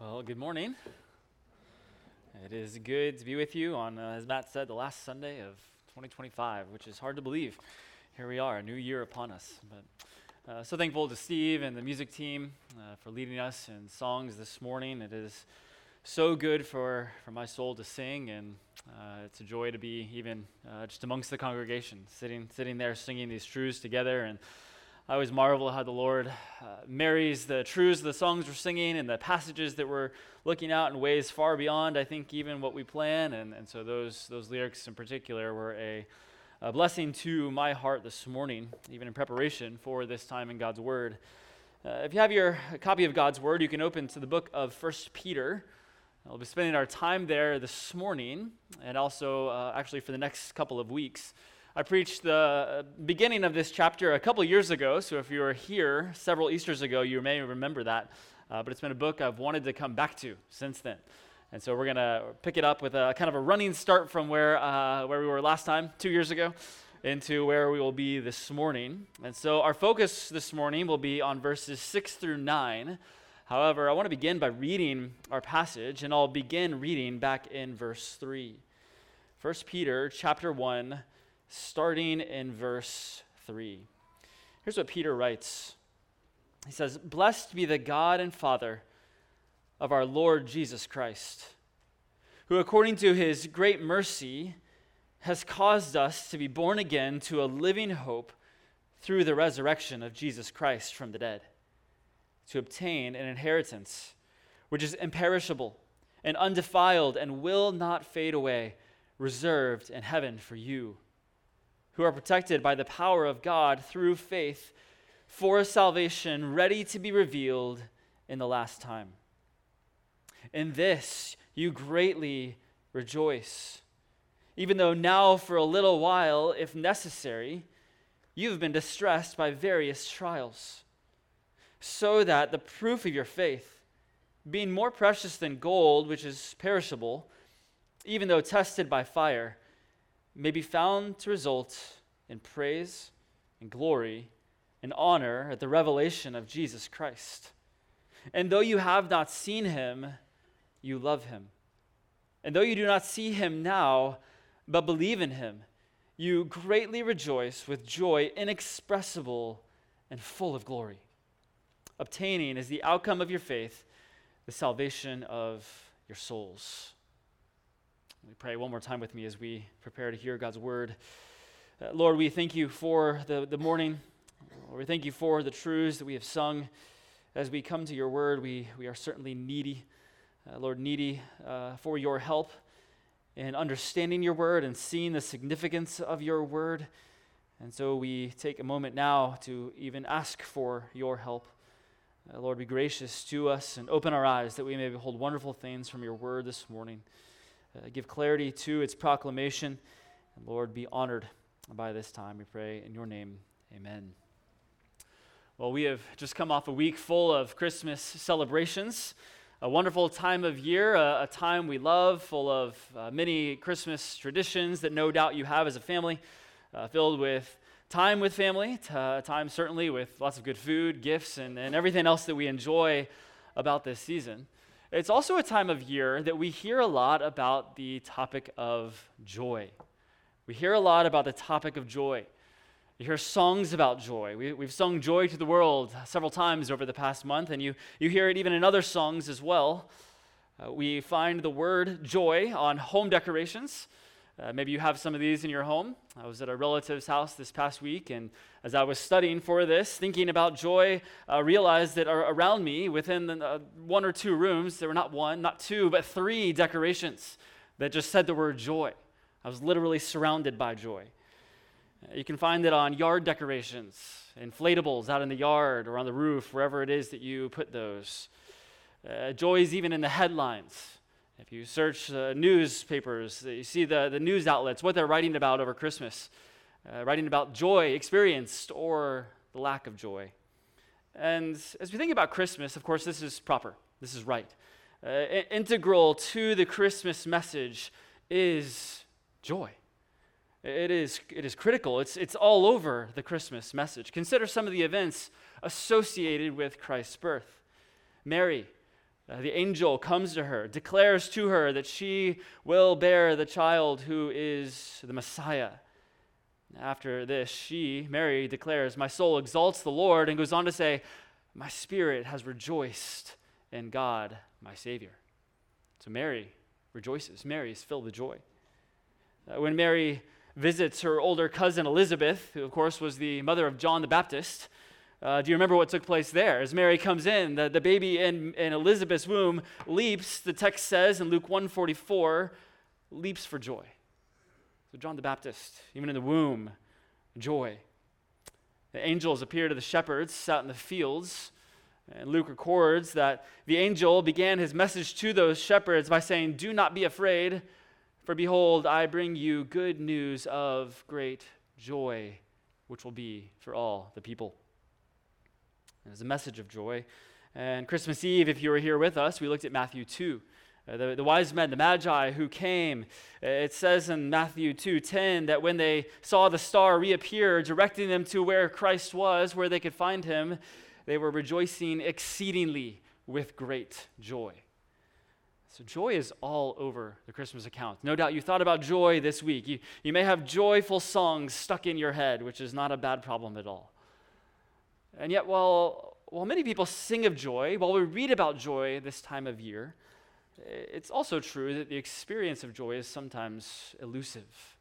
Well, good morning. It is good to be with you on, as Matt said, the last Sunday of 2025, which is hard to believe. Here we are, a new year upon us. But so thankful to Steve and the music team for leading us in songs this morning. It is so good for my soul to sing, and it's a joy to be even just amongst the congregation, sitting there singing these truths together. And I always marvel how the Lord marries the truths of the songs we're singing and the passages that we're looking out in ways far beyond, I think, even what we plan. And so those lyrics in particular were a blessing to my heart this morning, even in preparation for this time in God's Word. If you have your copy of God's Word, you can open to the book of 1 Peter. We'll be spending our time there this morning and also actually for the next couple of weeks. I preached the beginning of this chapter a couple years ago, so if you were here several Easters ago, you may remember that. But it's been a book I've wanted to come back to since then. And so we're going to pick it up with a kind of a running start from where we were last time, 2 years ago, into where we will be this morning. And so our focus this morning will be on verses 6 through 9. However, I want to begin by reading our passage, and I'll begin reading back in verse 3. 1 Peter chapter 1, starting in verse 3. Here's what Peter writes. He says, "Blessed be the God and Father of our Lord Jesus Christ, who according to his great mercy has caused us to be born again to a living hope through the resurrection of Jesus Christ from the dead, to obtain an inheritance which is imperishable and undefiled and will not fade away, reserved in heaven for you, who are protected by the power of God through faith for a salvation ready to be revealed in the last time. In this you greatly rejoice, even though now for a little while, if necessary, you have been distressed by various trials, so that the proof of your faith, being more precious than gold, which is perishable, even though tested by fire, may be found to result in praise and glory and honor at the revelation of Jesus Christ. And though you have not seen him, you love him. And though you do not see him now, but believe in him, you greatly rejoice with joy inexpressible and full of glory, obtaining as the outcome of your faith the salvation of your souls." Let me pray one more time with me as we prepare to hear God's word. Lord, we thank you for the morning. Lord, we thank you for the truths that we have sung. As we come to your word, we are certainly needy, Lord, needy for your help in understanding your word and seeing the significance of your word. And so we take a moment now to even ask for your help. Lord, be gracious to us and open our eyes that we may behold wonderful things from your word this morning. Give clarity to its proclamation. And Lord, be honored by this time, we pray in your name. Amen. Well, we have just come off a week full of Christmas celebrations, a wonderful time of year, a time we love, full of many Christmas traditions that no doubt you have as a family, filled with family, time certainly with lots of good food, gifts, and everything else that we enjoy about this season. It's also a time of year that we hear a lot about the topic of joy. We hear a lot about the topic of joy. You hear songs about joy. We've sung Joy to the World several times over the past month, and you hear it even in other songs as well. We find the word joy on home decorations. Maybe you have some of these in your home. I was at a relative's house this past week, and as I was studying for this, thinking about joy, I realized that around me, within one or two rooms, there were not one, not two, but 3 decorations that just said the word joy. I was literally surrounded by joy. You can find it on yard decorations, inflatables out in the yard or on the roof, wherever it is that you put those. Joy is even in the headlines. If you search newspapers, you see the news outlets, what they're writing about over Christmas, writing about joy experienced or the lack of joy. And as we think about Christmas, of course, this is proper. This is right. Integral to the Christmas message is joy. It is critical. It's all over the Christmas message. Consider some of the events associated with Christ's birth. Mary, The angel comes to her, declares to her that she will bear the child who is the Messiah. After this, she, Mary, declares, "My soul exalts the Lord," and goes on to say, "My spirit has rejoiced in God, my Savior." So Mary rejoices. Mary is filled with joy. When Mary visits her older cousin Elizabeth, who of course was the mother of John the Baptist, do you remember what took place there? As Mary comes in, the baby in Elizabeth's womb leaps, the text says in Luke 1:44, leaps for joy. So John the Baptist, even in the womb, joy. The angels appear to the shepherds out in the fields, and Luke records that the angel began his message to those shepherds by saying, "Do not be afraid, for behold, I bring you good news of great joy, which will be for all the people." It's a message of joy. And Christmas Eve, if you were here with us, we looked at Matthew 2. The wise men, the Magi who came, it says in Matthew 2:10 that when they saw the star reappear, directing them to where Christ was, where they could find him, they were rejoicing exceedingly with great joy. So joy is all over the Christmas account. No doubt you thought about joy this week. You may have joyful songs stuck in your head, which is not a bad problem at all. And yet, while many people sing of joy, while we read about joy this time of year, it's also true that the experience of joy is sometimes elusive.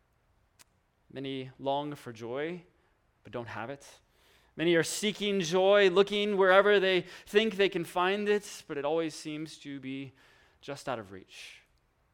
Many long for joy, but don't have it. Many are seeking joy, looking wherever they think they can find it, but it always seems to be just out of reach.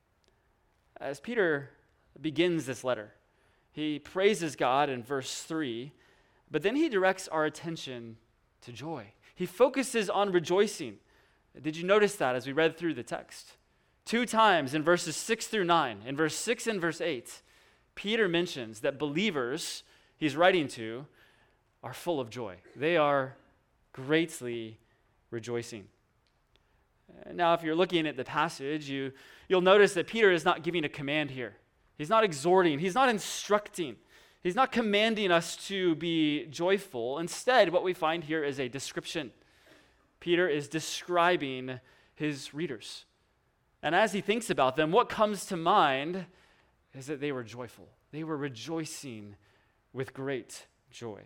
As Peter begins this letter, he praises God in verse 3, but then he directs our attention to joy. He focuses on rejoicing. Did you notice that as we read through the text? 2 times in verses 6 through 9, in verse 6 and verse 8, Peter mentions that believers he's writing to are full of joy. They are greatly rejoicing. Now, if you're looking at the passage, you'll notice that Peter is not giving a command here. He's not exhorting. He's not instructing. He's not commanding us to be joyful. Instead, what we find here is a description. Peter is describing his readers. And as he thinks about them, what comes to mind is that they were joyful. They were rejoicing with great joy.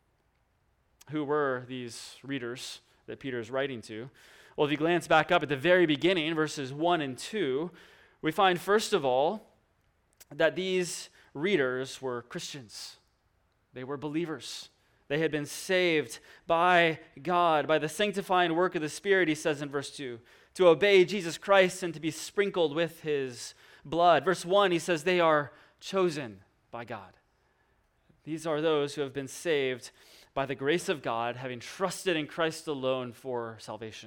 Who were these readers that Peter is writing to? Well, if you glance back up at the very beginning, verses 1 and 2, we find, first of all, that these readers were Christians. They were believers. They had been saved by God, by the sanctifying work of the Spirit, he says in verse 2, to obey Jesus Christ and to be sprinkled with his blood. Verse 1, he says they are chosen by God. These are those who have been saved by the grace of God, having trusted in Christ alone for salvation.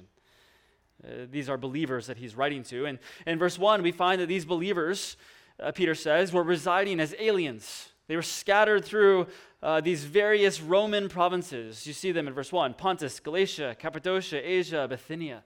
These are believers that he's writing to. And in verse 1, we find that these believers, Peter says, were residing as aliens. They were scattered through these various Roman provinces. You see them in verse 1, Pontus, Galatia, Cappadocia, Asia, Bithynia.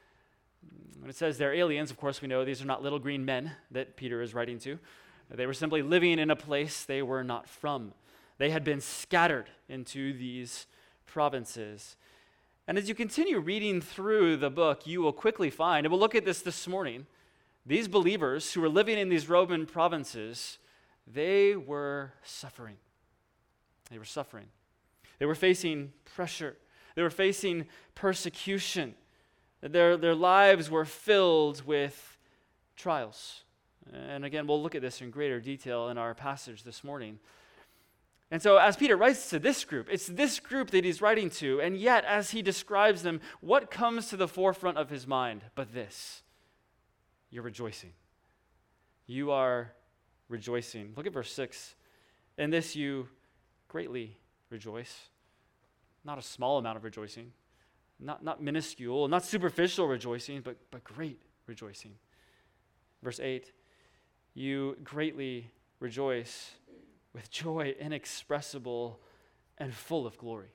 When it says they're aliens, of course we know these are not little green men that Peter is writing to. They were simply living in a place they were not from. They had been scattered into these provinces. And as you continue reading through the book, you will quickly find, and we'll look at this morning, these believers who were living in these Roman provinces, they were suffering. They were suffering. They were facing pressure. They were facing persecution. Their lives were filled with trials. And again, we'll look at this in greater detail in our passage this morning. And so as Peter writes to this group, it's this group that he's writing to, and yet as he describes them, what comes to the forefront of his mind but this? You're rejoicing. You are rejoicing. Look at verse 6. In this you greatly rejoice. Not a small amount of rejoicing. Not minuscule, not superficial rejoicing, but great rejoicing. Verse 8. You greatly rejoice with joy inexpressible and full of glory.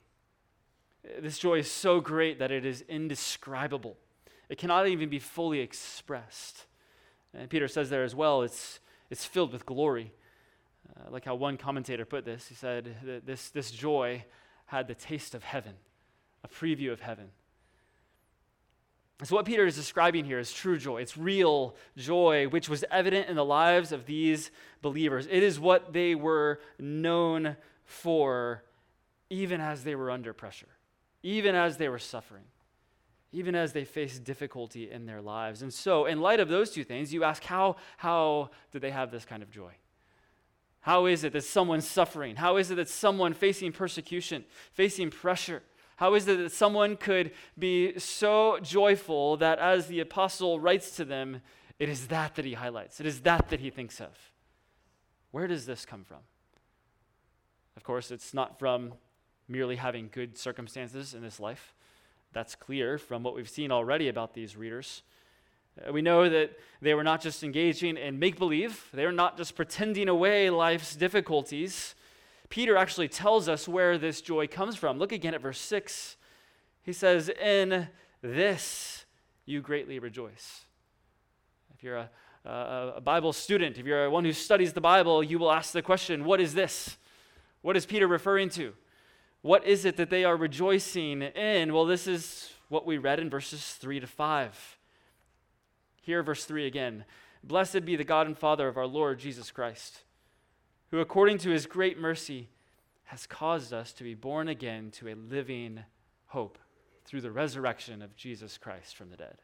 This joy is so great that it is indescribable. It cannot even be fully expressed. And Peter says there as well, it's filled with glory. Like how one commentator put this, he said that this joy had the taste of heaven, a preview of heaven. So what Peter is describing here is true joy. It's real joy, which was evident in the lives of these believers. It is what they were known for, even as they were under pressure, even as they were suffering, even as they faced difficulty in their lives. And so, in light of those two things, you ask, how do they have this kind of joy? How is it that someone's suffering? How is it that someone facing persecution, facing pressure? How is it that someone could be so joyful that as the apostle writes to them, it is that he highlights. It is that he thinks of. Where does this come from? Of course, it's not from merely having good circumstances in this life. That's clear from what we've seen already about these readers. We know that they were not just engaging in make-believe. They were not just pretending away life's difficulties. Peter actually tells us where this joy comes from. Look again at verse 6. He says, "In this you greatly rejoice." If you're a Bible student, if you're one who studies the Bible, you will ask the question, what is this? What is Peter referring to? What is it that they are rejoicing in? Well, this is what we read in verses 3 to 5. Here, verse 3 again. "Blessed be the God and Father of our Lord Jesus Christ, who according to his great mercy has caused us to be born again to a living hope through the resurrection of Jesus Christ from the dead."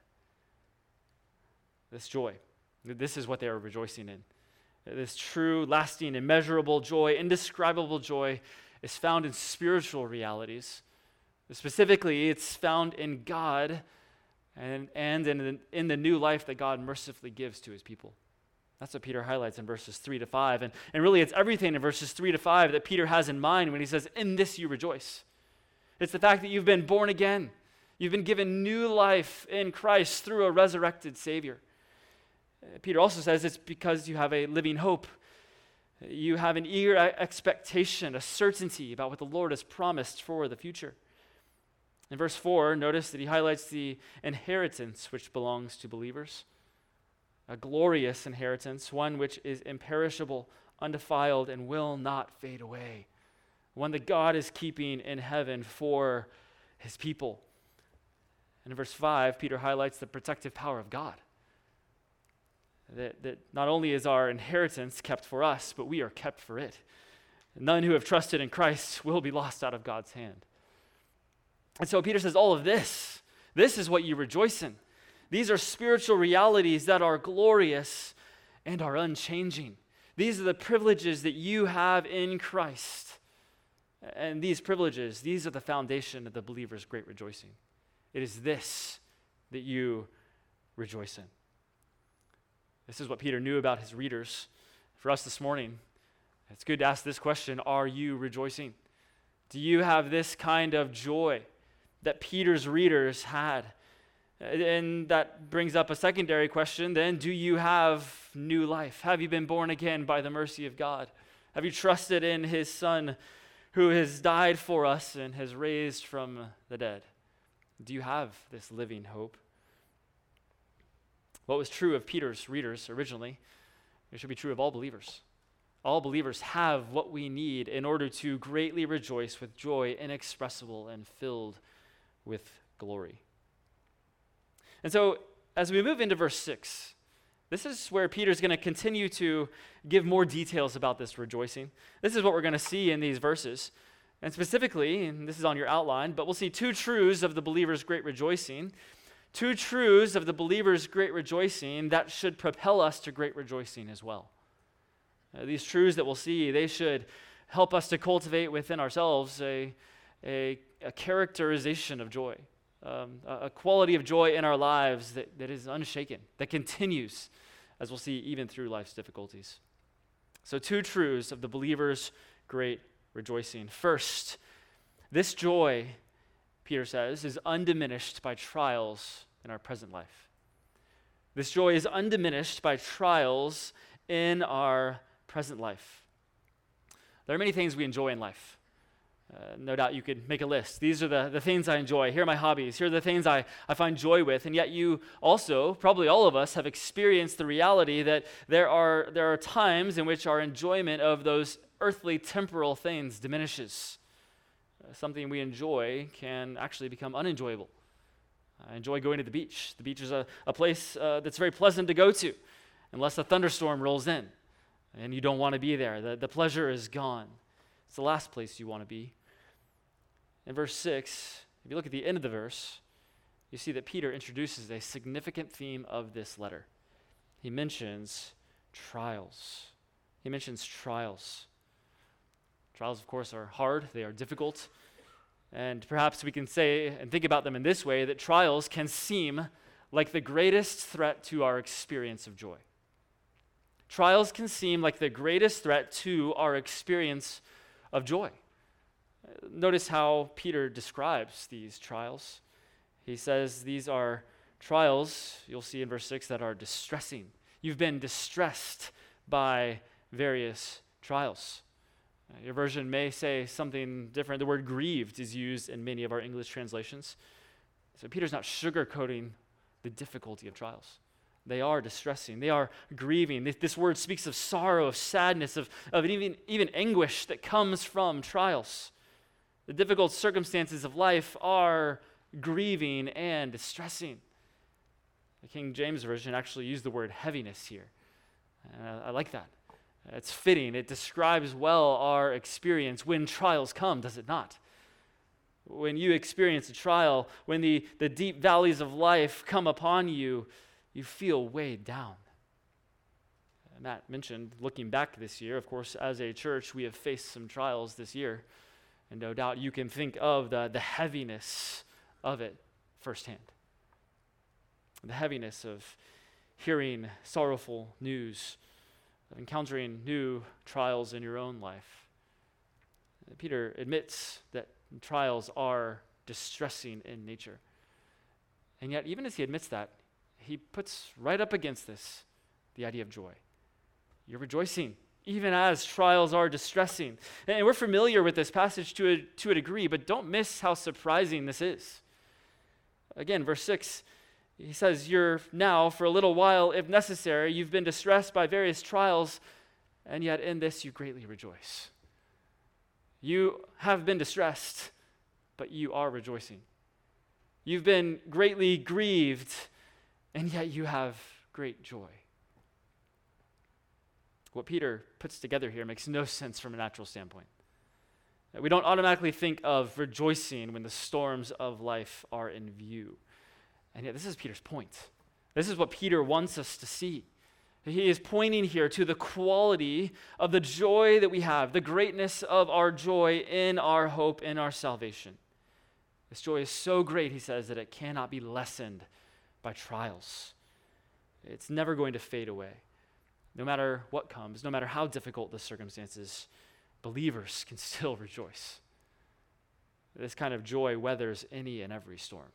This joy, this is what they are rejoicing in. This true, lasting, immeasurable joy, indescribable joy is found in spiritual realities. Specifically, it's found in God and in the new life that God mercifully gives to his people. That's what Peter highlights in verses 3 to 5. And really, it's everything in verses 3 to 5 that Peter has in mind when he says, "In this you rejoice." It's the fact that you've been born again. You've been given new life in Christ through a resurrected Savior. Peter also says it's because you have a living hope. You have an eager expectation, a certainty about what the Lord has promised for the future. In verse 4, notice that he highlights the inheritance which belongs to believers. A glorious inheritance, one which is imperishable, undefiled, and will not fade away. One that God is keeping in heaven for his people. And in verse 5, Peter highlights the protective power of God. That not only is our inheritance kept for us, but we are kept for it. None who have trusted in Christ will be lost out of God's hand. And so Peter says, all of this is what you rejoice in. These are spiritual realities that are glorious and are unchanging. These are the privileges that you have in Christ. And these privileges, these are the foundation of the believer's great rejoicing. It is this that you rejoice in. This is what Peter knew about his readers. For us this morning, it's good to ask this question: are you rejoicing? Do you have this kind of joy that Peter's readers had? And that brings up a secondary question then: do you have new life? Have you been born again by the mercy of God? Have you trusted in his Son who has died for us and has raised from the dead? Do you have this living hope? What was true of Peter's readers originally, it should be true of all believers. All believers have what we need in order to greatly rejoice with joy inexpressible and filled with glory. And so, as we move into verse 6, this is where Peter's going to continue to give more details about this rejoicing. This is what we're going to see in these verses. And specifically, and this is on your outline, but we'll see two truths of the believer's great rejoicing. Two truths of the believer's great rejoicing that should propel us to great rejoicing as well. These truths that we'll see, they should help us to cultivate within ourselves a characterization of joy, a quality of joy in our lives that is unshaken, that continues, as we'll see, even through life's difficulties. So two truths of the believer's great rejoicing. First, this joy, Peter says, is undiminished by trials in our present life. This joy is undiminished by trials in our present life. There are many things we enjoy in life. No doubt you could make a list. These are the things I enjoy. Here are my hobbies. Here are the things I find joy with. And yet you also, probably all of us, have experienced the reality that there are times in which our enjoyment of those earthly temporal things diminishes. Something we enjoy can actually become unenjoyable. I enjoy going to the beach. The beach is a place that's very pleasant to go to, unless a thunderstorm rolls in and you don't want to be there. The pleasure is gone. It's the last place you want to be. In verse 6, if you look at the end of the verse, you see that Peter introduces a significant theme of this letter. He mentions trials. He mentions trials. Trials, of course, are hard. They are difficult. And perhaps we can say and think about them in this way, that trials can seem like the greatest threat to our experience of joy. Trials can seem like the greatest threat to our experience of joy. Notice how Peter describes these trials. He says these are trials, you'll see in verse 6, that are distressing. You've been distressed by various trials. Your version may say something different. The word grieved is used in many of our English translations. So Peter's not sugarcoating the difficulty of trials. They are distressing. They are grieving. This word speaks of sorrow, of sadness, of even anguish that comes from trials. The difficult circumstances of life are grieving and distressing. The King James Version actually used the word heaviness here. I like that. It's fitting. It describes well our experience when trials come, does it not? When you experience a trial, when the deep valleys of life come upon you, you feel weighed down. Matt mentioned, looking back this year, of course, as a church, we have faced some trials this year, and no doubt you can think of the heaviness of it firsthand. The heaviness of hearing sorrowful news, of encountering new trials in your own life. Peter admits that trials are distressing in nature. And yet, even as he admits that, he puts right up against this the idea of joy. You're rejoicing, even as trials are distressing. And we're familiar with this passage to a degree, but don't miss how surprising this is. Again, verse 6, he says, you're now, for a little while, if necessary, you've been distressed by various trials, and yet in this you greatly rejoice. You have been distressed, but you are rejoicing. You've been greatly grieved, and yet you have great joy. What Peter puts together here makes no sense from a natural standpoint. We don't automatically think of rejoicing when the storms of life are in view. And yet this is Peter's point. This is what Peter wants us to see. He is pointing here to the quality of the joy that we have, the greatness of our joy in our hope, in our salvation. This joy is so great, he says, that it cannot be lessened by trials. It's never going to fade away. No matter what comes, no matter how difficult the circumstances, believers can still rejoice. This kind of joy weathers any and every storm.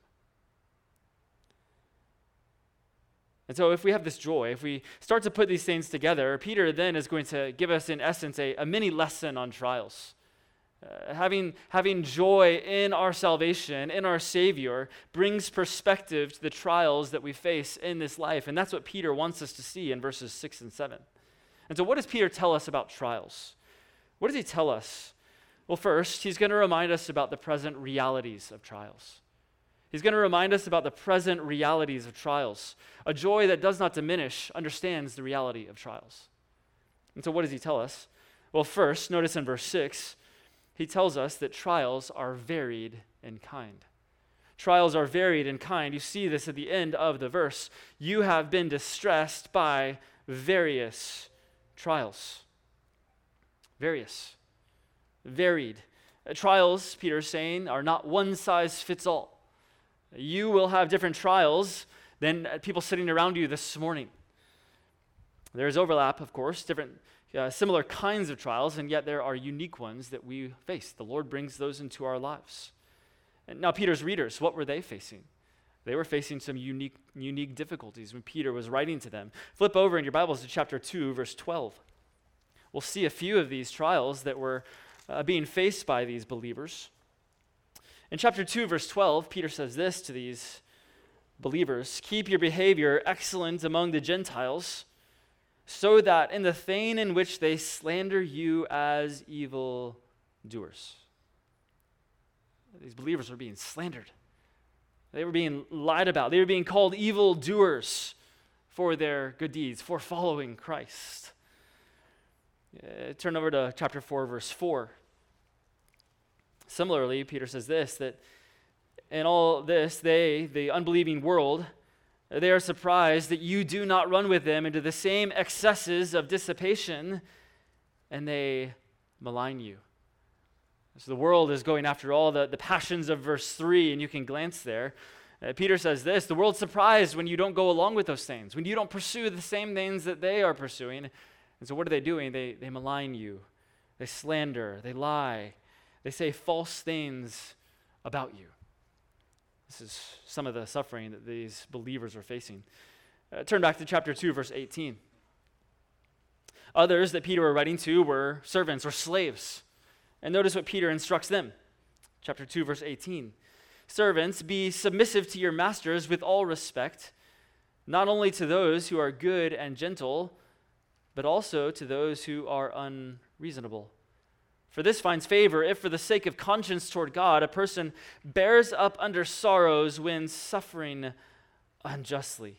And so if we have this joy, if we start to put these things together, Peter then is going to give us, in essence, a mini lesson on trials. Having joy in our salvation, in our Savior, brings perspective to the trials that we face in this life. And that's what Peter wants us to see in verses 6 and 7. And so what does Peter tell us about trials? What does he tell us? Well, first, he's going to remind us about the present realities of trials. He's going to remind us about the present realities of trials. A joy that does not diminish understands the reality of trials. And so what does he tell us? Well, first, notice in verse 6, he tells us that trials are varied in kind. Trials are varied in kind. You see this at the end of the verse. You have been distressed by various trials. Various. Varied. Trials, Peter's saying, are not one size fits all. You will have different trials than people sitting around you this morning. There is overlap, of course, different similar kinds of trials, and yet there are unique ones that we face. The Lord brings those into our lives. And now Peter's readers, what were they facing? They were facing some unique difficulties when Peter was writing to them. Flip over in your Bibles to chapter 2, verse 12. We'll see a few of these trials that were being faced by these believers. In chapter 2, verse 12, Peter says this to these believers: keep your behavior excellent among the Gentiles, so that in the thing in which they slander you as evil doers. These believers are being slandered. They were being lied about. They were being called evil doers for their good deeds, for following Christ. Turn over to chapter 4, verse 4. Similarly, Peter says this, that in all this, they, the unbelieving world, they are surprised that you do not run with them into the same excesses of dissipation, and they malign you. So the world is going after all the passions of verse 3, and you can glance there. Peter says this, the world's surprised when you don't go along with those things, when you don't pursue the same things that they are pursuing. And so what are they doing? They malign you. They slander. They lie. They say false things about you. This is some of the suffering that these believers are facing. Turn back to chapter 2, verse 18. Others that Peter were writing to were servants or slaves. And notice what Peter instructs them. Chapter 2, verse 18. Servants, be submissive to your masters with all respect, not only to those who are good and gentle, but also to those who are unreasonable. For this finds favor if, for the sake of conscience toward God, a person bears up under sorrows when suffering unjustly.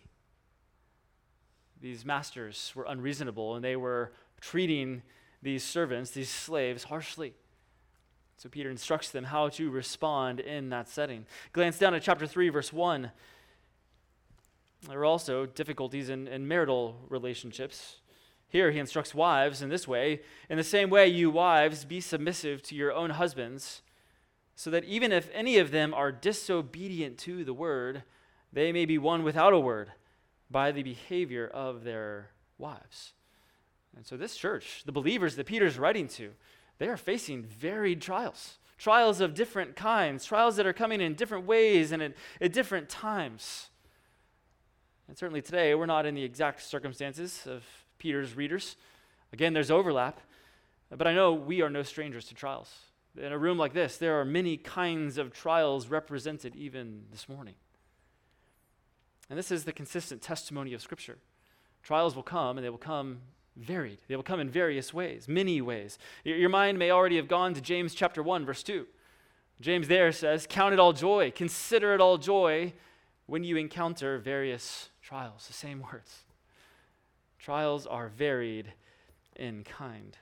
These masters were unreasonable, and they were treating these servants, these slaves, harshly. So Peter instructs them how to respond in that setting. Glance down at chapter 3, verse 1. There are also difficulties in marital relationships. Here he instructs wives in this way, in the same way, you wives, be submissive to your own husbands, so that even if any of them are disobedient to the word, they may be won without a word by the behavior of their wives. And so this church, the believers that Peter's writing to, they are facing varied trials of different kinds, trials that are coming in different ways and at different times. And certainly today, we're not in the exact circumstances of Peter's readers. Again, there's overlap, but I know we are no strangers to trials. In a room like this, there are many kinds of trials represented even this morning. And this is the consistent testimony of Scripture. Trials will come, and they will come varied. They will come in various ways, many ways. Your mind may already have gone to James chapter 1, verse 2. James there says, count it all joy, consider it all joy when you encounter various trials. The same words. Trials are varied in kind.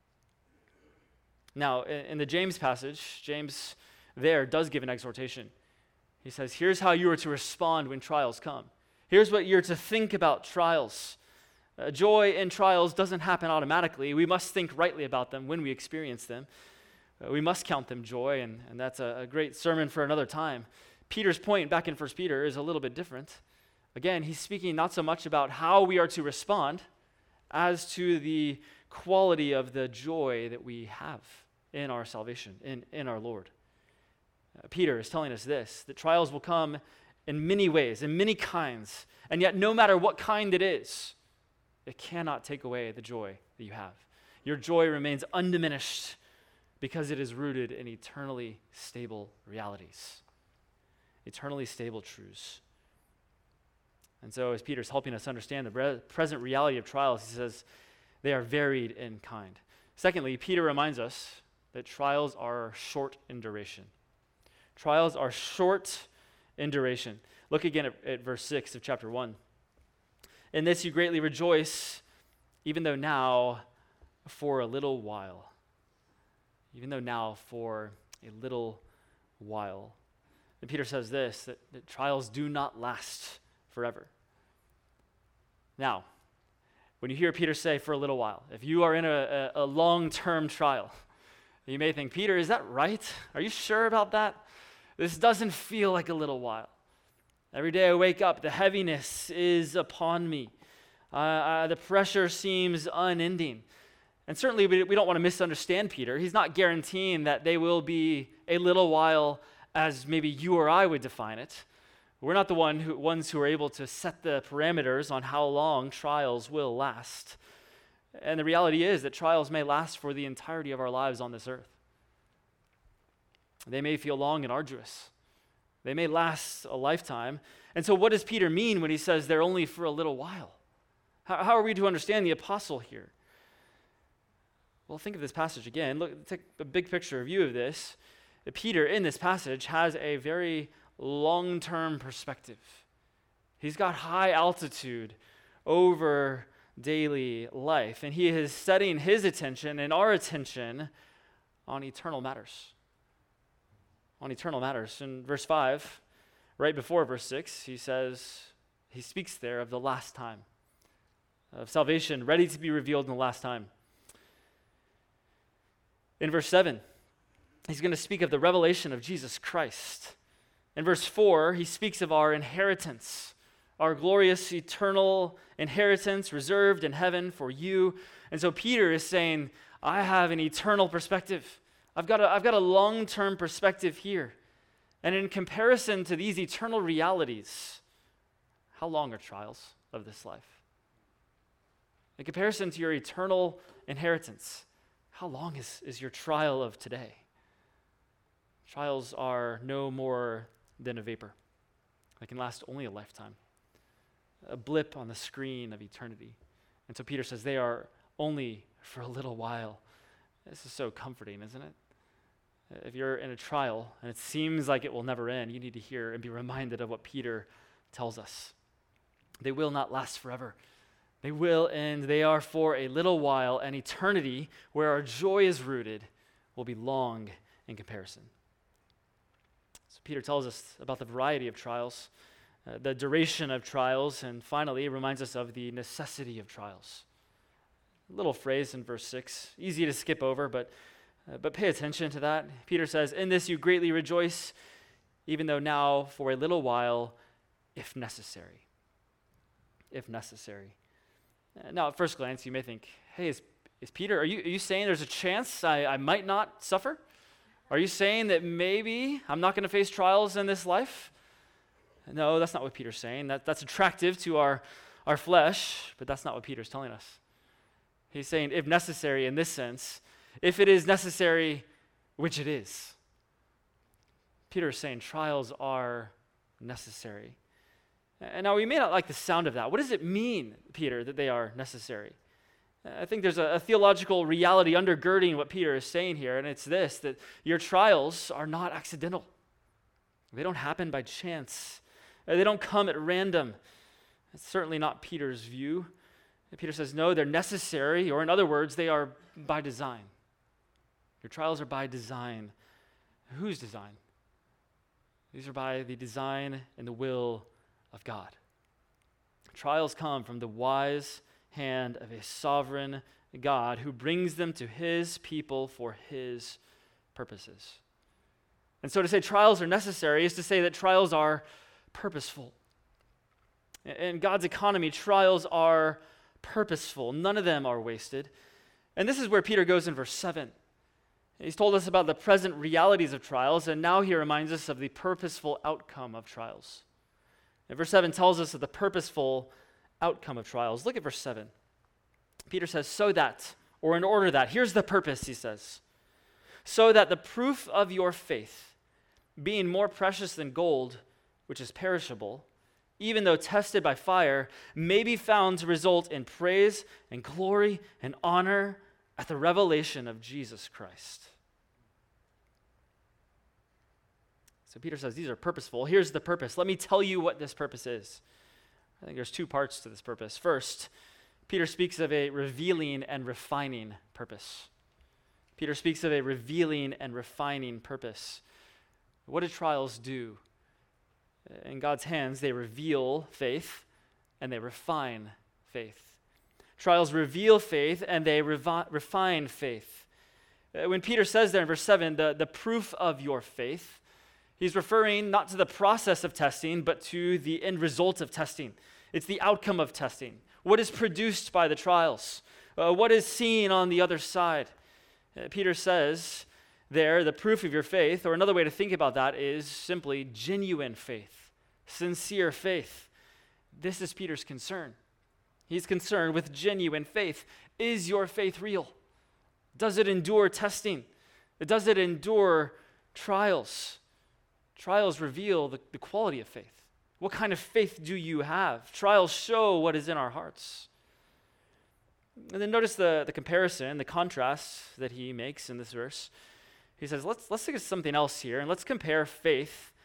Now, in the James passage, James there does give an exhortation. He says, here's how you are to respond when trials come. Here's what you're to think about trials. Joy in trials doesn't happen automatically. We must think rightly about them when we experience them. We must count them joy, and that's a great sermon for another time. Peter's point back in 1 Peter is a little bit different. Again, he's speaking not so much about how we are to respond as to the quality of the joy that we have in our salvation, in our Lord. Peter is telling us this, that trials will come in many ways, in many kinds, and yet no matter what kind it is, it cannot take away the joy that you have. Your joy remains undiminished because it is rooted in eternally stable realities, eternally stable truths. And so as Peter's helping us understand the present reality of trials, he says they are varied in kind. Secondly, Peter reminds us that trials are short in duration. Trials are short in duration. Look again at verse 6 of chapter 1. In this you greatly rejoice, even though now for a little while. Even though now for a little while. And Peter says this, that trials do not last forever. Now, when you hear Peter say for a little while, if you are in a long-term trial, you may think, Peter, is that right? Are you sure about that? This doesn't feel like a little while. Every day I wake up, the heaviness is upon me. The pressure seems unending. And certainly we don't want to misunderstand Peter. He's not guaranteeing that they will be a little while as maybe you or I would define it. We're not the ones who are able to set the parameters on how long trials will last. And the reality is that trials may last for the entirety of our lives on this earth. They may feel long and arduous. They may last a lifetime. And so what does Peter mean when he says they're only for a little while? How are we to understand the apostle here? Well, think of this passage again. Look, take a big picture view of this. Peter, in this passage, has a very long-term perspective. He's got high altitude over daily life, and he is setting his attention and our attention on eternal matters. On eternal matters. In verse 5, right before verse 6, he speaks there of the last time, of salvation ready to be revealed in the last time. In verse 7, he's going to speak of the revelation of Jesus Christ. In verse 4, he speaks of our inheritance, our glorious eternal inheritance reserved in heaven for you. And so Peter is saying, I have an eternal perspective. I've got a long-term perspective here. And in comparison to these eternal realities, how long are trials of this life? In comparison to your eternal inheritance, how long is your trial of today? Trials are no more than a vapor. They can last only a lifetime, a blip on the screen of eternity. And so Peter says they are only for a little while. This is so comforting, isn't it? If you're in a trial and it seems like it will never end, you need to hear and be reminded of what Peter tells us. They will not last forever. They will end. They are for a little while, and eternity, where our joy is rooted, will be long in comparison. So Peter tells us about the variety of trials, the duration of trials, and finally he reminds us of the necessity of trials. A little phrase in verse 6, easy to skip over, but pay attention to that. Peter says, "In this you greatly rejoice, even though now for a little while, if necessary." If necessary. Now, at first glance, you may think, hey, is Peter, are you saying there's a chance I might not suffer? Are you saying that maybe I'm not going to face trials in this life? No, that's not what Peter's saying. That's attractive to our flesh, but that's not what Peter's telling us. He's saying, if necessary in this sense, if it is necessary, which it is. Peter is saying trials are necessary. And now we may not like the sound of that. What does it mean, Peter, that they are necessary? I think there's a theological reality undergirding what Peter is saying here, and it's this, that your trials are not accidental. They don't happen by chance. They don't come at random. It's certainly not Peter's view. Peter says, no, they're necessary, or in other words, they are by design. Your trials are by design. Whose design? These are by the design and the will of God. Trials come from the wise hand of a sovereign God who brings them to his people for his purposes. And so to say trials are necessary is to say that trials are purposeful. In God's economy, trials are purposeful. None of them are wasted. And this is where Peter goes in verse 7. He's told us about the present realities of trials, and now he reminds us of the purposeful outcome of trials. And verse 7 tells us of the purposeful outcome of trials. Look at verse 7. Peter says, so that, or in order that, here's the purpose, he says, so that the proof of your faith, being more precious than gold, which is perishable, even though tested by fire, may be found to result in praise and glory and honor at the revelation of Jesus Christ. So Peter says these are purposeful. Here's the purpose. Let me tell you what this purpose is. I think there's two parts to this purpose. First, Peter speaks of a revealing and refining purpose. Peter speaks of a revealing and refining purpose. What do trials do? In God's hands, they reveal faith and they refine faith. Trials reveal faith and they refine faith. When Peter says there in verse 7, the proof of your faith, he's referring not to the process of testing, but to the end result of testing. It's the outcome of testing. What is produced by the trials? What is seen on the other side? Peter says there, the proof of your faith, or another way to think about that is simply genuine faith, sincere faith. This is Peter's concern. He's concerned with genuine faith. Is your faith real? Does it endure testing? Does it endure trials? Trials reveal the quality of faith. What kind of faith do you have? Trials show what is in our hearts. And then notice the comparison, the contrast that he makes in this verse. He says, let's look at something else here, and let's compare faith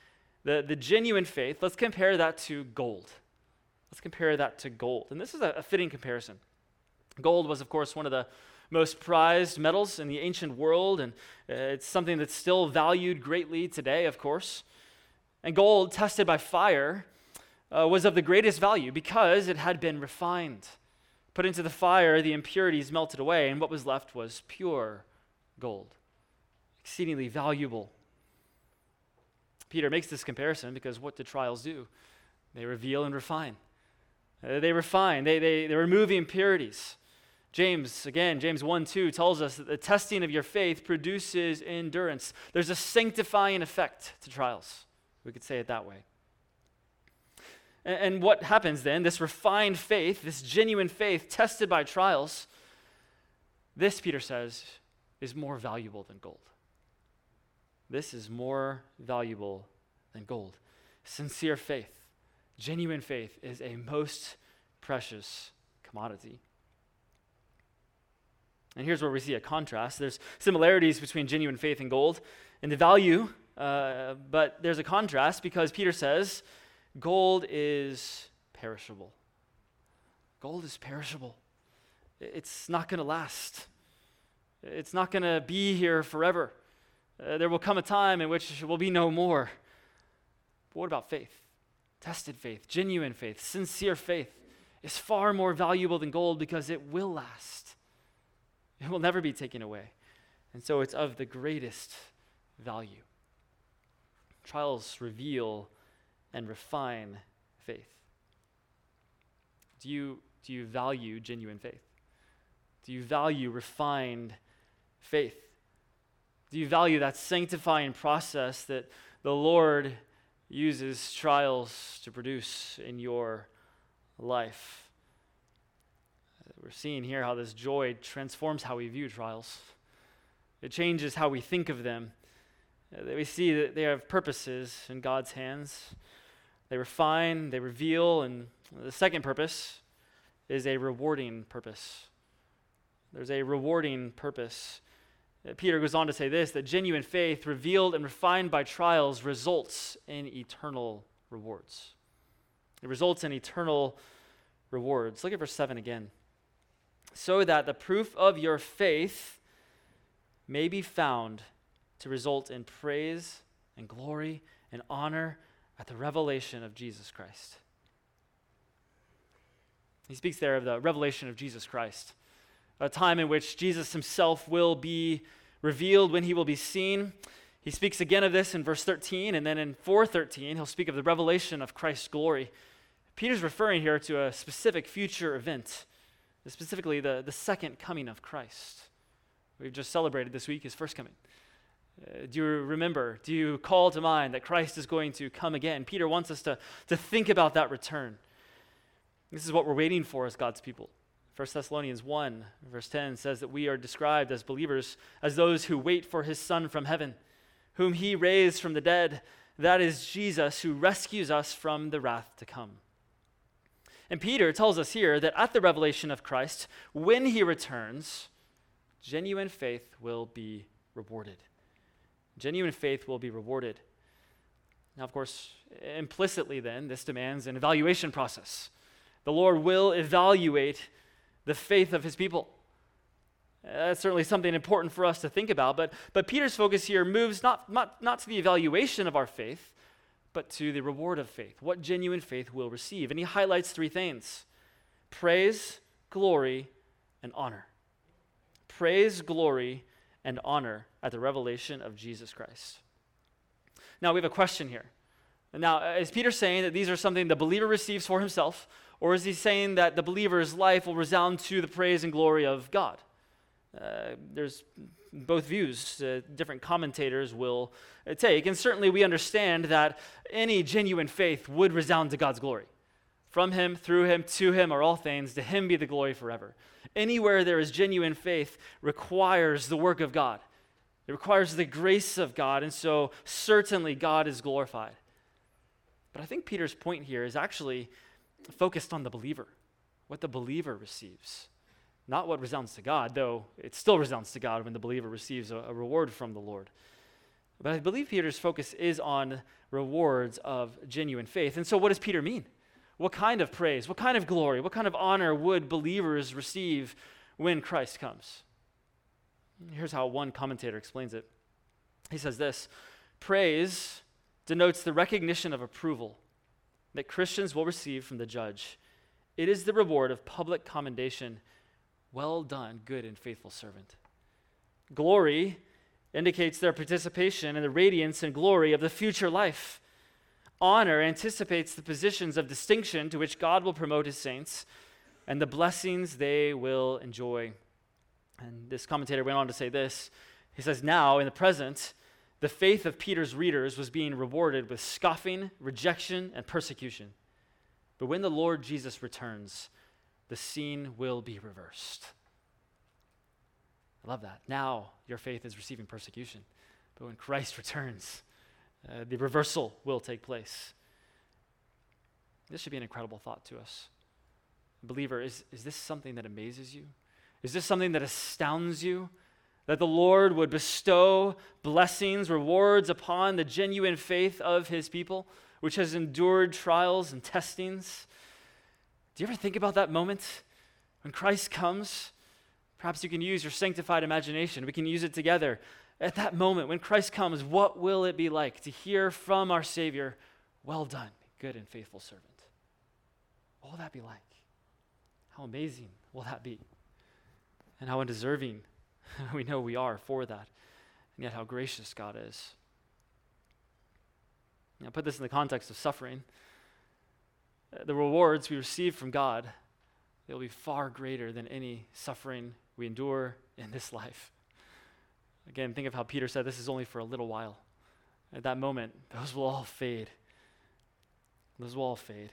The genuine faith, let's compare that to gold. Let's compare that to gold. And this is a fitting comparison. Gold was, of course, one of the most prized metals in the ancient world, and it's something that's still valued greatly today, of course. And gold, tested by fire, was of the greatest value because it had been refined. Put into the fire, the impurities melted away, and what was left was pure gold, exceedingly valuable. Peter makes this comparison because what do trials do? They reveal and refine. They remove the impurities. James 1:2 tells us that the testing of your faith produces endurance. There's a sanctifying effect to trials. We could say it that way. And what happens then? This refined faith, this genuine faith tested by trials, this, Peter says, is more valuable than gold. This is more valuable than gold. Sincere faith, genuine faith is a most precious commodity. And here's where we see a contrast. There's similarities between genuine faith and gold in the value, but there's a contrast because Peter says gold is perishable. Gold is perishable. It's not going to last. It's not going to be here forever. There will come a time in which it will be no more. But what about faith? Tested faith, genuine faith, sincere faith is far more valuable than gold because it will last. It will never be taken away. And so it's of the greatest value. Trials reveal and refine faith. Do you value genuine faith? Do you value refined faith? Do you value that sanctifying process that the Lord uses trials to produce in your life? We're seeing here how this joy transforms how we view trials. It changes how we think of them. We see that they have purposes in God's hands. They refine, they reveal, and the second purpose is a rewarding purpose. There's a rewarding purpose. Peter goes on to say this, that genuine faith revealed and refined by trials results in eternal rewards. It results in eternal rewards. Look at verse 7 again. So that the proof of your faith may be found to result in praise and glory and honor at the revelation of Jesus Christ. He speaks there of the revelation of Jesus Christ, a time in which Jesus himself will be revealed, when he will be seen. He speaks again of this in verse 13, and then in 4:13, he'll speak of the revelation of Christ's glory. Peter's referring here to a specific future event, specifically the second coming of Christ. We've just celebrated this week his first coming. Do you remember, do you call to mind that Christ is going to come again? Peter wants us to think about that return. This is what we're waiting for as God's people. 1 Thessalonians 1, verse 10 says that we are described as believers as those who wait for his Son from heaven, whom he raised from the dead. That is Jesus, who rescues us from the wrath to come. And Peter tells us here that at the revelation of Christ, when he returns, genuine faith will be rewarded. Genuine faith will be rewarded. Now, of course, implicitly then, this demands an evaluation process. The Lord will evaluate the faith of his people. That's certainly something important for us to think about, but Peter's focus here moves not to the evaluation of our faith, but to the reward of faith, what genuine faith will receive. And he highlights three things: praise, glory, and honor. Praise, glory, and honor at the revelation of Jesus Christ. Now, we have a question here. Now, is Peter saying that these are something the believer receives for himself, or is he saying that the believer's life will resound to the praise and glory of God? There's both views different commentators will take, and certainly we understand that any genuine faith would resound to God's glory. From him, through him, to him are all things, to him be the glory forever. Anywhere there is genuine faith requires the work of God. It requires the grace of God, and so certainly God is glorified. But I think Peter's point here is actually focused on the believer, what the believer receives. Not what resounds to God, though it still resounds to God when the believer receives a reward from the Lord. But I believe Peter's focus is on rewards of genuine faith. And so what does Peter mean? What kind of praise, what kind of glory, what kind of honor would believers receive when Christ comes? Here's how one commentator explains it. He says this: praise denotes the recognition of approval that Christians will receive from the judge. It is the reward of public commendation. Well done, good and faithful servant. Glory indicates their participation in the radiance and glory of the future life. Honor anticipates the positions of distinction to which God will promote his saints and the blessings they will enjoy. And this commentator went on to say this. He says, now, in the present, the faith of Peter's readers was being rewarded with scoffing, rejection, and persecution. But when the Lord Jesus returns, the scene will be reversed. I love that. Now your faith is receiving persecution. But when Christ returns, the reversal will take place. This should be an incredible thought to us. Believer, is this something that amazes you? Is this something that astounds you? That the Lord would bestow blessings, rewards upon the genuine faith of his people, which has endured trials and testings? Do you ever think about that moment when Christ comes? Perhaps you can use your sanctified imagination. We can use it together. At that moment, when Christ comes, what will it be like to hear from our Savior, well done, good and faithful servant? What will that be like? How amazing will that be? And how undeserving we know we are for that. And yet how gracious God is. Now, put this in the context of suffering. The rewards we receive from God, they'll be far greater than any suffering we endure in this life. Again, think of how Peter said this is only for a little while. At that moment, those will all fade. Those will all fade.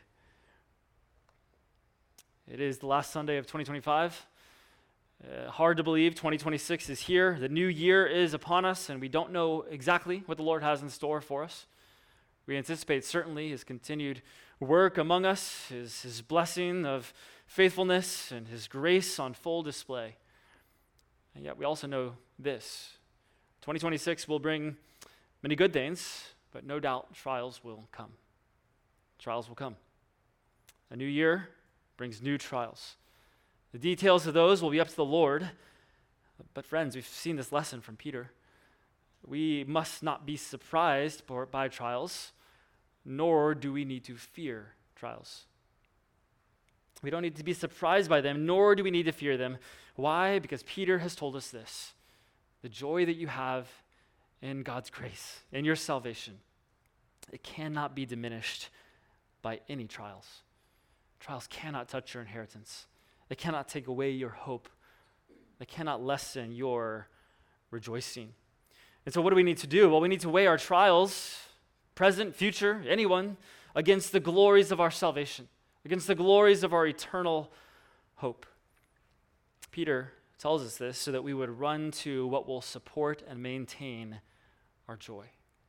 It is the last Sunday of 2025. Hard to believe 2026 is here. The new year is upon us, and we don't know exactly what the Lord has in store for us. We anticipate certainly his continued work among us, his blessing of faithfulness and his grace on full display. And yet we also know this. 2026 will bring many good things, but no doubt trials will come. Trials will come. A new year brings new trials. The details of those will be up to the Lord. But friends, we've seen this lesson from Peter. We must not be surprised by trials, nor do we need to fear trials. We don't need to be surprised by them, nor do we need to fear them. Why? Because Peter has told us this. The joy that you have in God's grace, in your salvation, it cannot be diminished by any trials. Trials cannot touch your inheritance. They cannot take away your hope. They cannot lessen your rejoicing. And so what do we need to do? Well, we need to weigh our trials, present, future, anyone, against the glories of our salvation, against the glories of our eternal hope. Peter tells us this so that we would run to what will support and maintain our joy.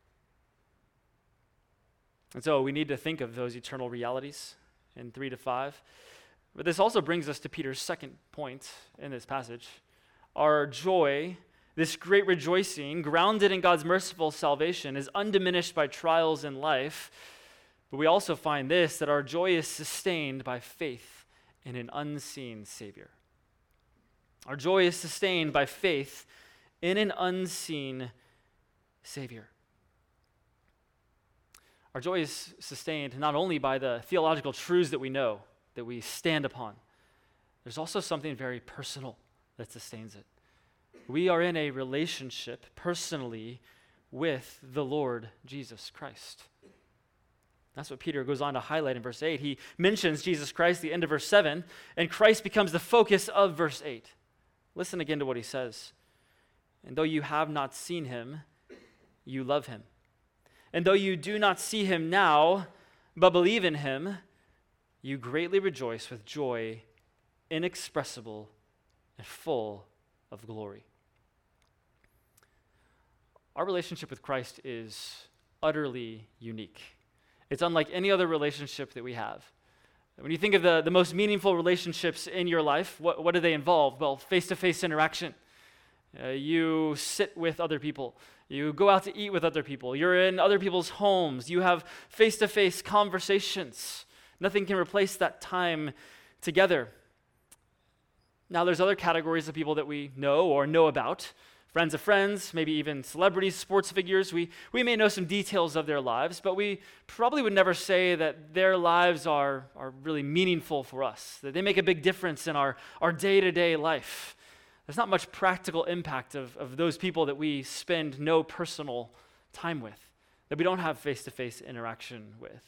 And so we need to think of those eternal realities in 3-5. But this also brings us to Peter's second point in this passage. Our joy, this great rejoicing, grounded in God's merciful salvation, is undiminished by trials in life. But we also find this, that our joy is sustained by faith in an unseen Savior. Our joy is sustained by faith in an unseen Savior. Our joy is sustained not only by the theological truths that we know, that we stand upon. There's also something very personal that sustains it. We are in a relationship personally with the Lord Jesus Christ. That's what Peter goes on to highlight in verse 8. He mentions Jesus Christ at the end of verse 7, and Christ becomes the focus of verse 8. Listen again to what he says. And though you have not seen him, you love him. And though you do not see him now, but believe in him, you greatly rejoice with joy inexpressible and full of glory. Our relationship with Christ is utterly unique. It's unlike any other relationship that we have. When you think of the most meaningful relationships in your life, what do they involve? Well, face-to-face interaction. You sit with other people. You go out to eat with other people. You're in other people's homes. You have face-to-face conversations. Nothing can replace that time together. Now, there's other categories of people that we know or know about. Friends of friends, maybe even celebrities, sports figures. We may know some details of their lives, but we probably would never say that their lives are really meaningful for us, that they make a big difference in our day-to-day life. There's not much practical impact of those people that we spend no personal time with, that we don't have face-to-face interaction with.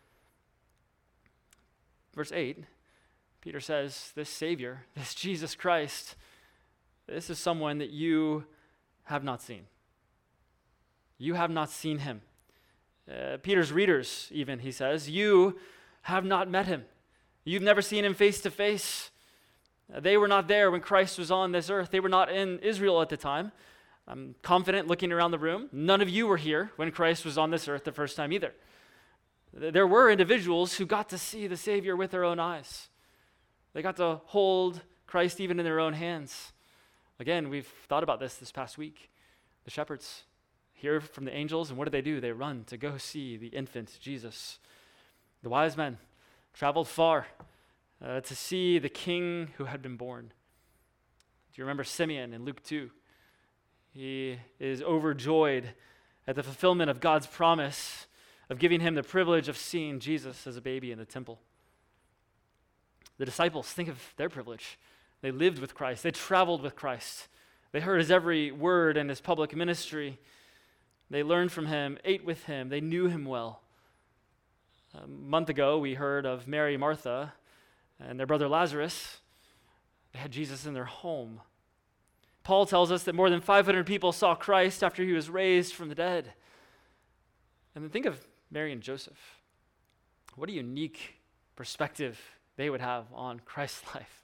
Verse 8, Peter says, this Savior, this Jesus Christ, this is someone that you have not seen. You have not seen him. Peter's readers, even, he says, you have not met him. You've never seen him face to face. They were not there when Christ was on this earth. They were not in Israel at the time. I'm confident looking around the room, none of you were here when Christ was on this earth the first time either. There were individuals who got to see the Savior with their own eyes. They got to hold Christ even in their own hands. Again, we've thought about this past week. The shepherds hear from the angels, and what do? They run to go see the infant Jesus. The wise men traveled far to see the king who had been born. Do you remember Simeon in Luke 2? He is overjoyed at the fulfillment of God's promise of giving him the privilege of seeing Jesus as a baby in the temple. The disciples, think of their privilege. They lived with Christ. They traveled with Christ. They heard his every word in his public ministry. They learned from him, ate with him. They knew him well. A month ago, we heard of Mary, Martha, and their brother Lazarus. They had Jesus in their home. Paul tells us that more than 500 people saw Christ after he was raised from the dead. And then think of Mary and Joseph. What a unique perspective they would have on Christ's life.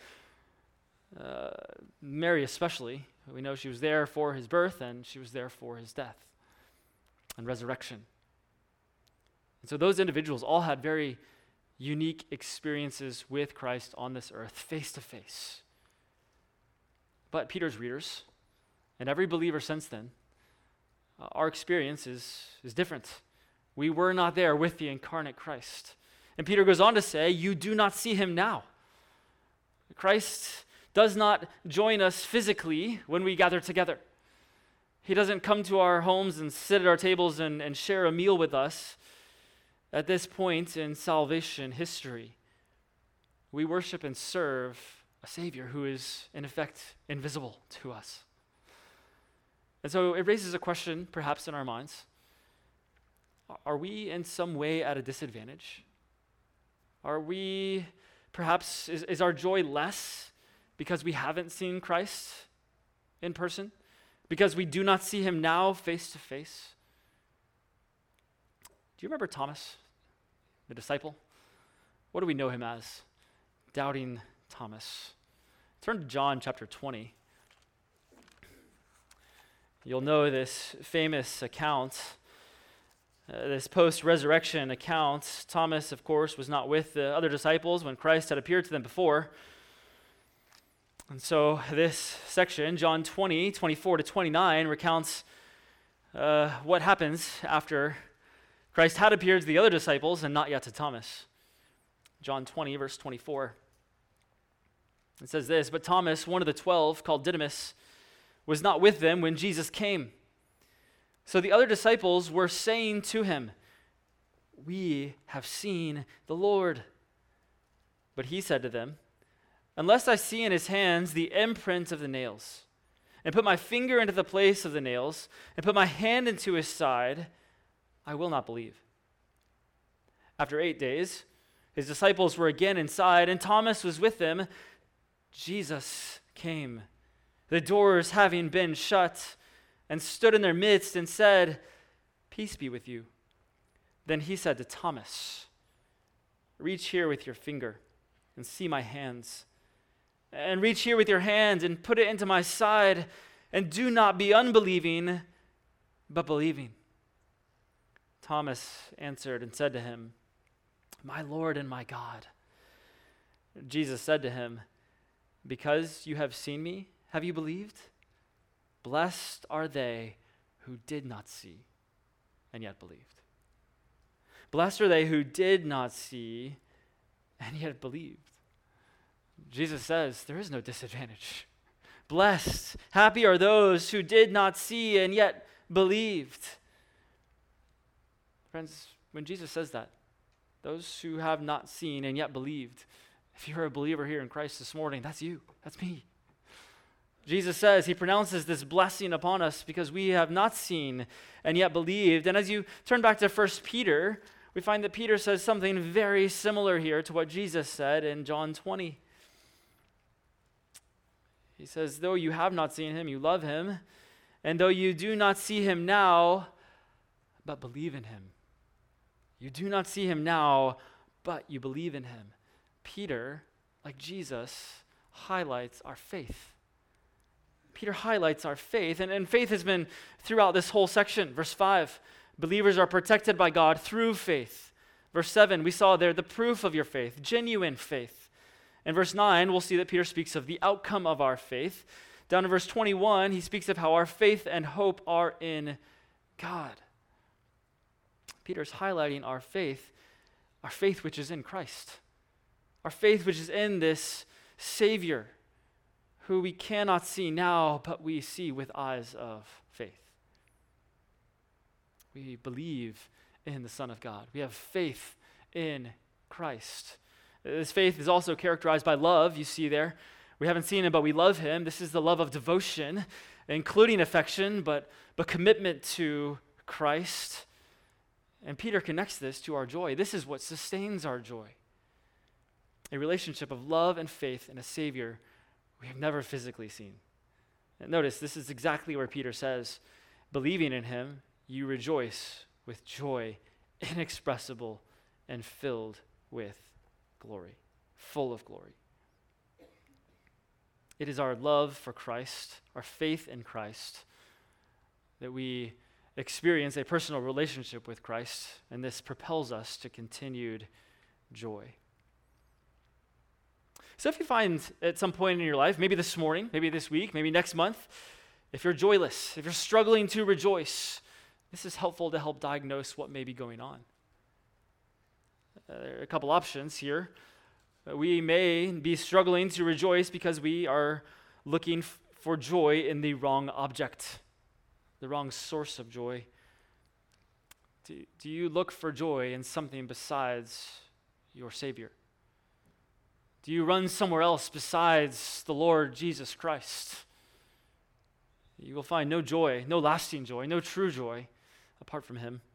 Mary especially, we know she was there for his birth and she was there for his death and resurrection. And so those individuals all had very unique experiences with Christ on this earth, face to face. But Peter's readers, and every believer since then, our experience is different. We were not there with the incarnate Christ. And Peter goes on to say, you do not see him now. Christ does not join us physically when we gather together. He doesn't come to our homes and sit at our tables and share a meal with us. At this point in salvation history, we worship and serve a Savior who is, in effect, invisible to us. And so it raises a question, perhaps in our minds. Are we in some way at a disadvantage? Are we, perhaps, is our joy less because we haven't seen Christ in person? Because we do not see him now face to face? Do you remember Thomas, the disciple? What do we know him as? Doubting Thomas. Turn to John chapter 20. You'll know this famous account, this post-resurrection account. Thomas, of course, was not with the other disciples when Christ had appeared to them before. And so this section, John 20, 24 to 29, recounts what happens after Christ had appeared to the other disciples and not yet to Thomas. John 20, verse 24. It says this, but Thomas, one of the 12, called Didymus, was not with them when Jesus came. So the other disciples were saying to him, we have seen the Lord. But he said to them, unless I see in his hands the imprint of the nails, and put my finger into the place of the nails, and put my hand into his side, I will not believe. After 8 days, his disciples were again inside, and Thomas was with them. Jesus came, the doors having been shut, and stood in their midst and said, peace be with you. Then he said to Thomas, reach here with your finger and see my hands, and reach here with your hand and put it into my side, and do not be unbelieving, but believing. Thomas answered and said to him, my Lord and my God. Jesus said to him, because you have seen me, have you believed? Blessed are they who did not see and yet believed. Blessed are they who did not see and yet believed. Jesus says there is no disadvantage. Blessed, happy are those who did not see and yet believed. Friends, when Jesus says that, those who have not seen and yet believed, if you're a believer here in Christ this morning, that's you, that's me. Jesus says, he pronounces this blessing upon us because we have not seen and yet believed. And as you turn back to 1 Peter, we find that Peter says something very similar here to what Jesus said in John 20. He says, though you have not seen him, you love him. And though you do not see him now, but believe in him. You do not see him now, but you believe in him. Peter, like Jesus, highlights our faith. Peter highlights our faith, and faith has been throughout this whole section. Verse 5, believers are protected by God through faith. Verse 7, we saw there the proof of your faith, genuine faith. In verse 9, we'll see that Peter speaks of the outcome of our faith. Down to verse 21, he speaks of how our faith and hope are in God. Peter's highlighting our faith which is in Christ, our faith which is in this Savior, who we cannot see now, but we see with eyes of faith. We believe in the Son of God. We have faith in Christ. This faith is also characterized by love, you see there. We haven't seen him, but we love him. This is the love of devotion, including affection, but commitment to Christ. And Peter connects this to our joy. This is what sustains our joy. A relationship of love and faith in a Savior we have never physically seen. And notice, this is exactly where Peter says, believing in him, you rejoice with joy inexpressible and filled with glory, full of glory. It is our love for Christ, our faith in Christ, that we experience a personal relationship with Christ, and this propels us to continued joy. So if you find at some point in your life, maybe this morning, maybe this week, maybe next month, if you're joyless, if you're struggling to rejoice, this is helpful to help diagnose what may be going on. There are a couple options here. We may be struggling to rejoice because we are looking for joy in the wrong object, the wrong source of joy. Do you look for joy in something besides your Savior? Do you run somewhere else besides the Lord Jesus Christ? You will find no joy, no lasting joy, no true joy apart from him.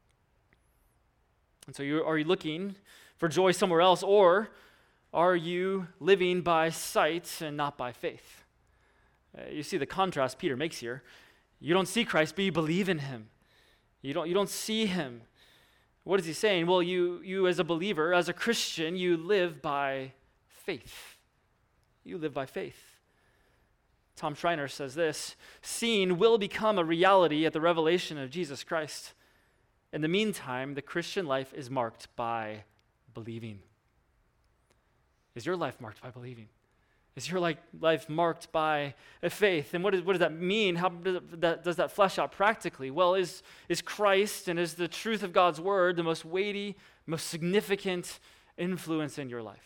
And so are you looking for joy somewhere else, or are you living by sight and not by faith? You see the contrast Peter makes here. You don't see Christ, but you believe in him. You don't see him. What is he saying? Well, you as a believer, as a Christian, you live by faith. You live by faith. Tom Schreiner says this, seeing will become a reality at the revelation of Jesus Christ. In the meantime, the Christian life is marked by believing. Is your life marked by believing? Is your life marked by a faith? And what does that mean? How does that flesh out practically? Well, is Christ and is the truth of God's word the most weighty, most significant influence in your life?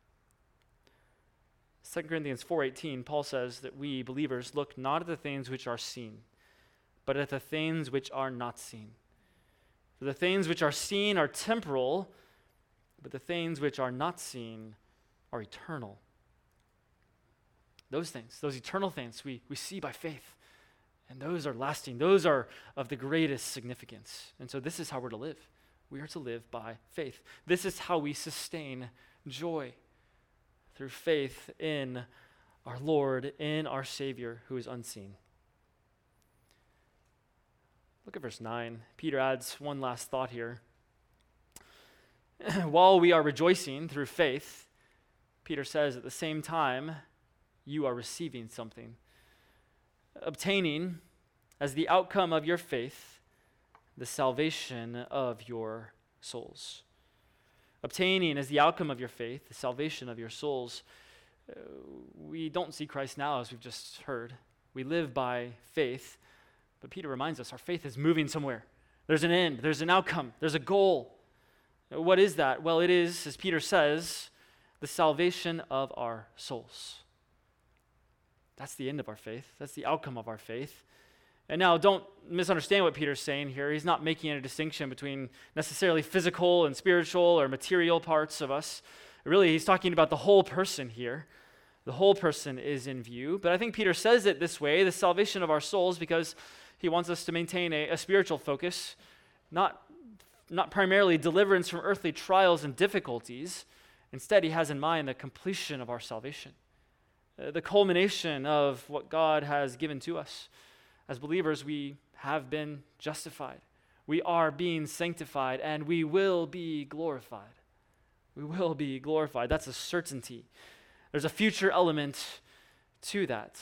2 Corinthians 4:18, Paul says that we believers look not at the things which are seen, but at the things which are not seen. For the things which are seen are temporal, but the things which are not seen are eternal. Those things, those eternal things, we see by faith. And those are lasting. Those are of the greatest significance. And so this is how we're to live. We are to live by faith. This is how we sustain joy, through faith in our Lord, in our Savior who is unseen. Look at verse 9. Peter adds one last thought here. While we are rejoicing through faith, Peter says at the same time, you are receiving something. Obtaining, as the outcome of your faith, the salvation of your souls. Obtaining as the outcome of your faith, the salvation of your souls. We don't see Christ now, as we've just heard. We live by faith. But Peter reminds us our faith is moving somewhere. There's an end, there's an outcome, there's a goal. What is that? Well, it is, as Peter says, the salvation of our souls. That's the end of our faith. That's the outcome of our faith. And now, don't misunderstand what Peter's saying here. He's not making a distinction between necessarily physical and spiritual or material parts of us. Really, he's talking about the whole person here. The whole person is in view. But I think Peter says it this way, the salvation of our souls, because he wants us to maintain a spiritual focus, not primarily deliverance from earthly trials and difficulties. Instead, he has in mind the completion of our salvation, the culmination of what God has given to us. As believers, we have been justified. We are being sanctified, and we will be glorified. We will be glorified. That's a certainty. There's a future element to that.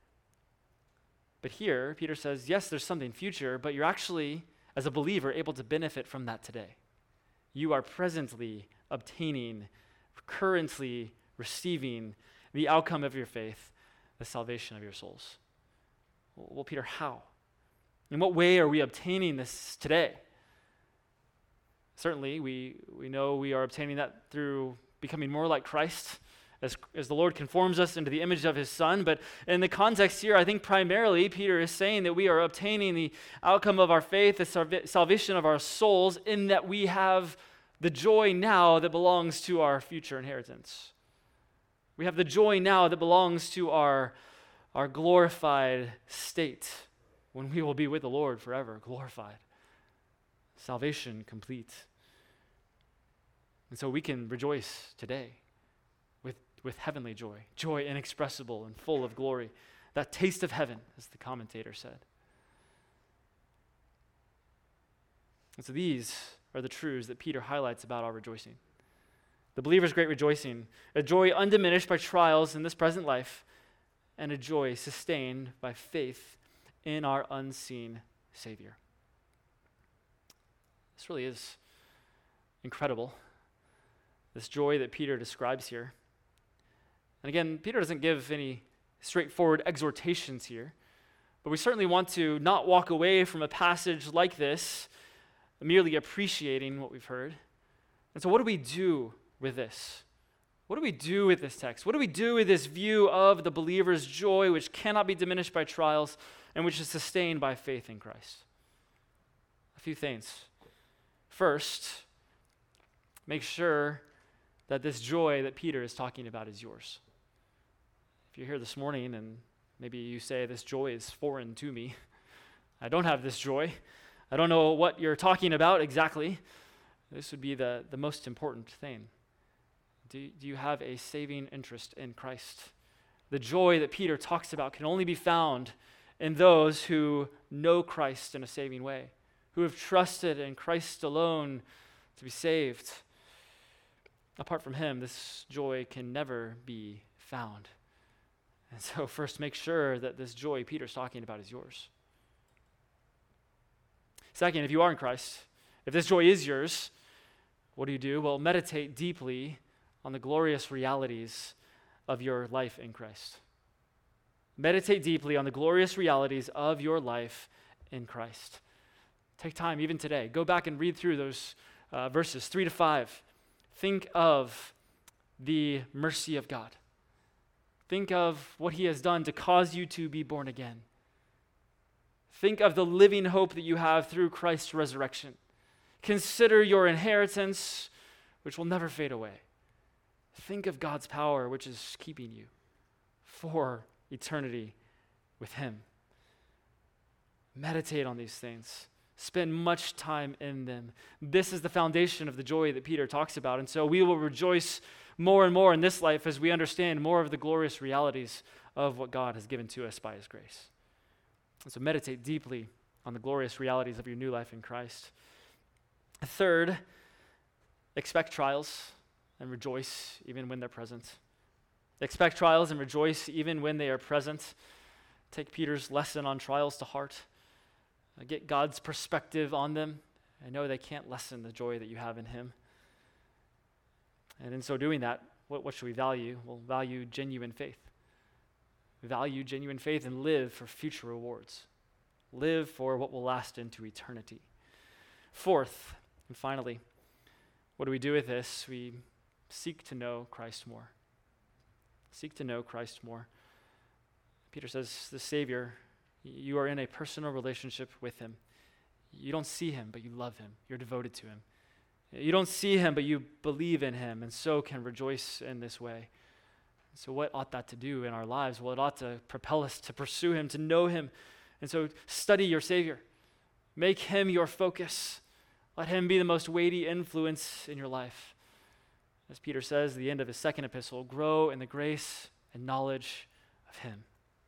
But here, Peter says, yes, there's something future, but you're actually, as a believer, able to benefit from that today. You are presently obtaining, currently receiving the outcome of your faith, the salvation of your souls. Well, Peter, how? In what way are we obtaining this today? Certainly, we know we are obtaining that through becoming more like Christ as the Lord conforms us into the image of his Son. But in the context here, I think primarily Peter is saying that we are obtaining the outcome of our faith, the salvation of our souls, in that we have the joy now that belongs to our future inheritance. We have the joy now that belongs to our glorified state when we will be with the Lord forever, glorified. Salvation complete. And so we can rejoice today with heavenly joy, joy inexpressible and full of glory, that taste of heaven, as the commentator said. And so these are the truths that Peter highlights about our rejoicing. The believer's great rejoicing, a joy undiminished by trials in this present life, and a joy sustained by faith in our unseen Savior. This really is incredible, this joy that Peter describes here. And again, Peter doesn't give any straightforward exhortations here, but we certainly want to not walk away from a passage like this merely appreciating what we've heard. And so what do we do with this? What do we do with this text? What do we do with this view of the believer's joy, which cannot be diminished by trials and which is sustained by faith in Christ? A few things. First, make sure that this joy that Peter is talking about is yours. If you're here this morning and maybe you say, this joy is foreign to me, I don't have this joy, I don't know what you're talking about exactly, this would be the most important thing. Do you have a saving interest in Christ? The joy that Peter talks about can only be found in those who know Christ in a saving way, who have trusted in Christ alone to be saved. Apart from him, this joy can never be found. And so first, make sure that this joy Peter's talking about is yours. Second, if you are in Christ, if this joy is yours, what do? Well, meditate deeply on the glorious realities of your life in Christ. Meditate deeply on the glorious realities of your life in Christ. Take time, even today. Go back and read through those verses 3 to 5. Think of the mercy of God. Think of what he has done to cause you to be born again. Think of the living hope that you have through Christ's resurrection. Consider your inheritance, which will never fade away. Think of God's power, which is keeping you for eternity with him. Meditate on these things. Spend much time in them. This is the foundation of the joy that Peter talks about. And so we will rejoice more and more in this life as we understand more of the glorious realities of what God has given to us by his grace. And so meditate deeply on the glorious realities of your new life in Christ. Third, expect trials and rejoice even when they're present. Expect trials and rejoice even when they are present. Take Peter's lesson on trials to heart. Get God's perspective on them. I know they can't lessen the joy that you have in him. And in so doing that, what should we value? We'll value genuine faith. value genuine faith and live for future rewards. Live for what will last into eternity. Fourth, and finally, what do we do with this? We seek to know Christ more. Seek to know Christ more. Peter says, the Savior, you are in a personal relationship with him. You don't see him, but you love him. You're devoted to him. You don't see him, but you believe in him, and so can rejoice in this way. So what ought that to do in our lives? Well, it ought to propel us to pursue him, to know him. And so study your Savior. Make him your focus. Let him be the most weighty influence in your life. As Peter says at the end of his second epistle, grow in the grace and knowledge of him.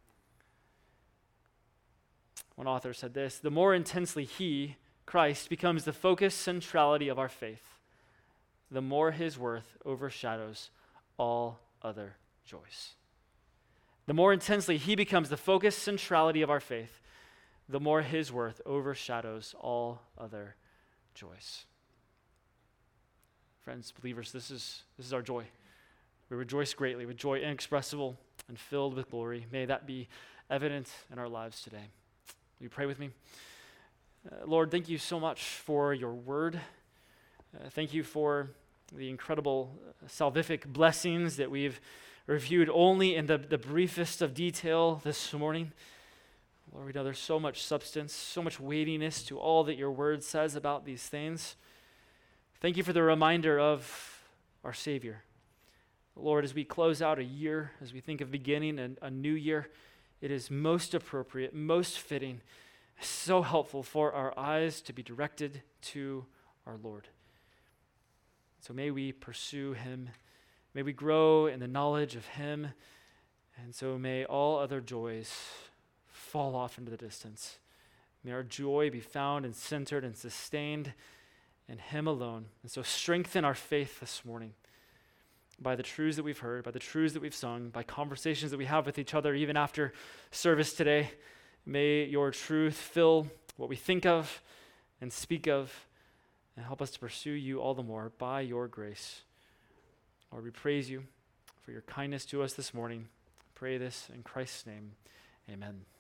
One author said this, the more intensely he, Christ, becomes the focus centrality of our faith, the more his worth overshadows all other joys. The more intensely he becomes the focus centrality of our faith, the more his worth overshadows all other joys. Friends, believers, this is our joy. We rejoice greatly with joy inexpressible and filled with glory. May that be evident in our lives today. Will you pray with me? Lord, thank you so much for your word. Thank you for the incredible salvific blessings that we've reviewed only in the briefest of detail this morning. Lord, we know there's so much substance, so much weightiness to all that your word says about these things. Thank you for the reminder of our Savior. Lord, as we close out a year, as we think of beginning a new year, it is most appropriate, most fitting, so helpful for our eyes to be directed to our Lord. So may we pursue him. May we grow in the knowledge of him. And so may all other joys fall off into the distance. May our joy be found and centered and sustained in him alone. And so strengthen our faith this morning by the truths that we've heard, by the truths that we've sung, by conversations that we have with each other even after service today. May your truth fill what we think of and speak of and help us to pursue you all the more by your grace. Lord, we praise you for your kindness to us this morning. Pray this in Christ's name. Amen.